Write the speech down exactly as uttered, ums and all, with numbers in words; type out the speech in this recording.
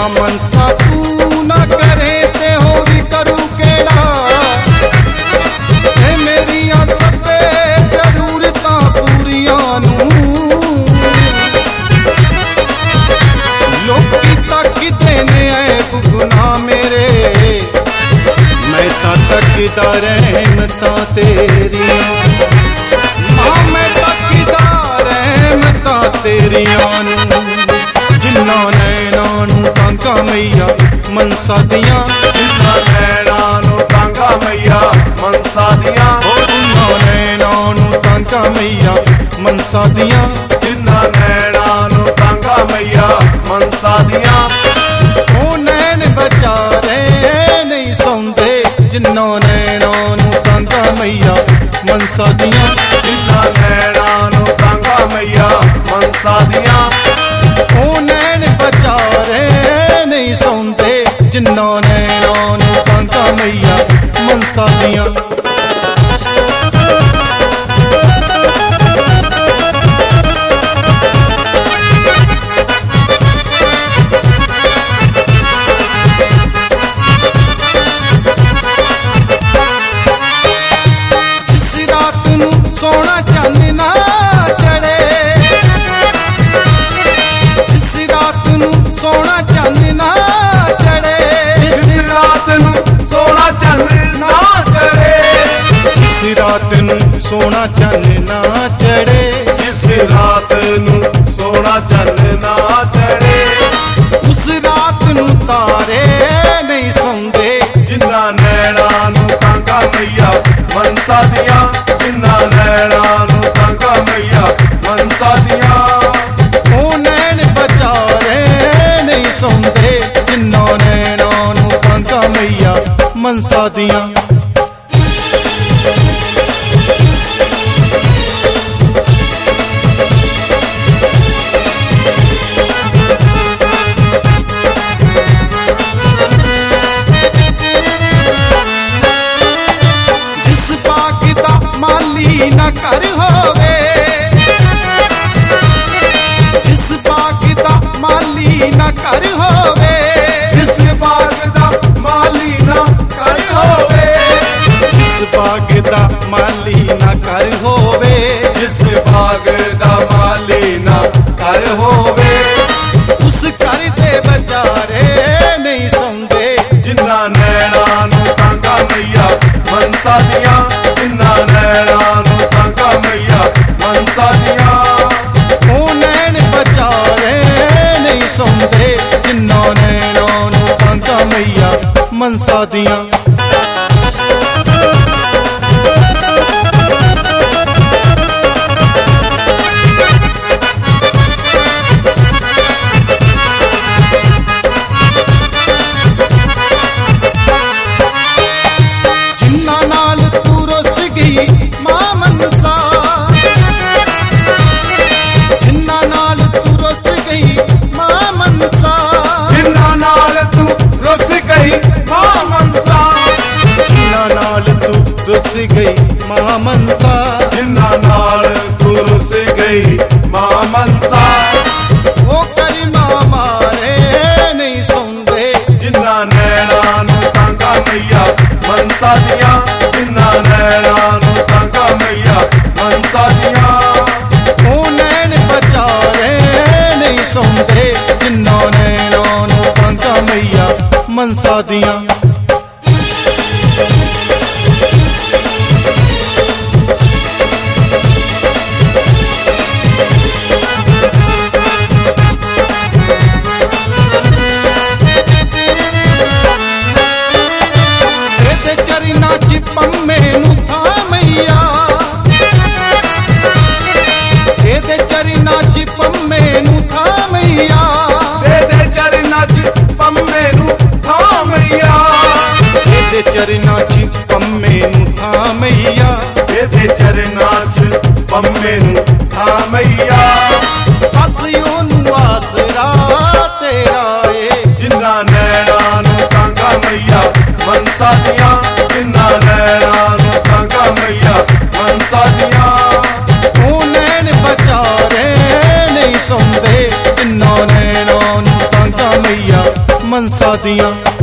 मनसा तू ना करे ते होरी करू केड़ा ए मेरिया सबे जरूरतां पूरियां नू लोकी तकदे ने ऐ गुनाह मेरे मैं तां तकदा रहमतां तेरियां मां मैं तकदा रहमतां तेरियां नू जिन्ना नैना नू तांगा मैया मनसा दियां जिन्ना नैना नू तांगा मैया मनसा दियां जिन्ना नैना नू तांगा मैया मनसा दियां जिन्ना नैना नू तांगा मैया मनसा दियां ओ नैन बचारे नहीं सौंदे जिन्ना नैना नू तांगा मैया मनसा दियां जिन्ना नैना नू तांगा मैया मनसा दियां ओ नैन बचारे नहीं सौंदे जिन्ना नैना नू तांगा मैया मनसा दियां सोना चन्न ना चढ़े जिस रात नू सोना चन्न ना चढ़े जिस रात नू सोना चन्न ना चढ़े जिस रात नू सोना चन्न ना चढ़े जिस रात नू सोना चन्न ना चढ़े उस रात नू तारे नहीं सौंदे जिन्ना नैना नू तांगा मैया मनसा दियां जिन्ना नैना नू तांगा मैया मनसा दियां ओ नैन बचारे नहीं सौंदे जिन्ना नैना नू तांगा मैया मनसा दियां माली ना कर होवे जिस बाग दा माली ना कर होवे जिस बाग दा माली ना कर होवे जिस बाग दा माली ना कर होवे जिस बाग दा माली ना कर होवे उस घर दे बचारे नहीं सौंदे जिन्ना नैना नू तांगा मैया मनसा दियां जिन्ना नैना नू तांगा मैया मनसा दियां ओ नैन बचारे नहीं सौंदे जिन्ना नैना नू तांगा मैया मनसा दियां जिन्ना नाल तू रुस गई मां मनसा जिन्ना नाल तू रुस गई मां मनसा जिन्ना नाल तू रुस गई मां मनसा जिन्ना नाल तू रुस गई मां मनसा जिन्ना नाल तू रुस गई मां मनसा ओ करी मां मारे नहीं सौंदे जिन्ना नैना नू तांगा मैया मनसा दियां जिन्ना नैना नू तांगा मैया मनसा दियां ओ नैन बचारे नहीं सौंदे जिन्ना नैना नू तांगा मैया मनसा दियां चरना च पम्मे नू था मैया तेरे चरना च पम्मे नू था मैया तेरे चरना च पम्मे नू था मैया तेरे चरना च पम्मे नू था मैया तेरे चरना च पम्मे नू था मैया बस ओनू आसरा तेरा ए जिन्ना नैना नू तांगा मैया मनसा दियां जिन्ना नैना नू तांगा मैया मनसा दियां ओ नैन बचारे नहीं सौंदे जिन्ना नैना नू तांगा मैया मनसा दियां।